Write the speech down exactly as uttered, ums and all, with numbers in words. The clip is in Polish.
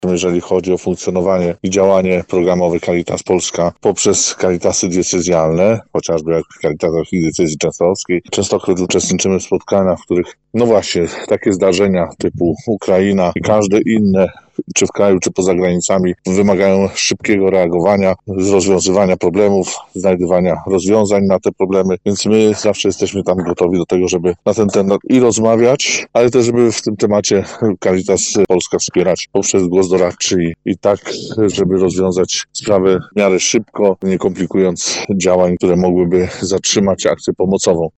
jeżeli chodzi o funkcjonowanie i działanie programowe Caritas Polska poprzez Caritasy diecezjalne, chociażby jak Caritas Archidiecezji Częstochowskiej. Częstokroć uczestniczymy w spotkaniach, w których no właśnie takie zdarzenia typu Ukraina i każde inne, czy w kraju, czy poza granicami, wymagają szybkiego reagowania, rozwiązywania problemów, znajdywania rozwiązań na te problemy, więc my zawsze jesteśmy tam gotowi do tego, żeby na ten temat i rozmawiać, ale też żeby w tym temacie Caritas Polska wspierać poprzez głos doradczy i, i tak, żeby rozwiązać sprawę w miarę szybko, nie komplikując działań, które mogłyby zatrzymać akcję pomocową.